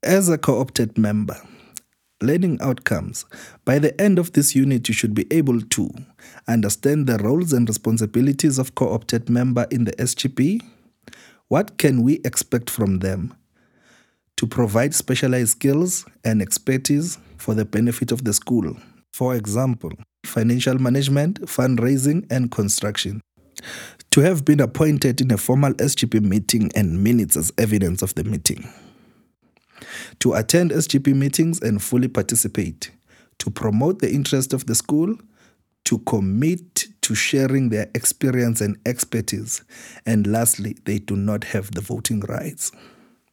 As a co-opted member, learning outcomes. By the end of this unit, you should be able to understand the roles and responsibilities of co-opted member in the SGB. What can we expect from them? To provide specialized skills and expertise for the benefit of the school. For example, financial management, fundraising, and construction. To have been appointed in a formal SGB meeting and minutes as evidence of the meeting. To attend SGB meetings and fully participate. To promote the interest of the school. To commit to sharing their experience and expertise. And lastly, they do not have the voting rights.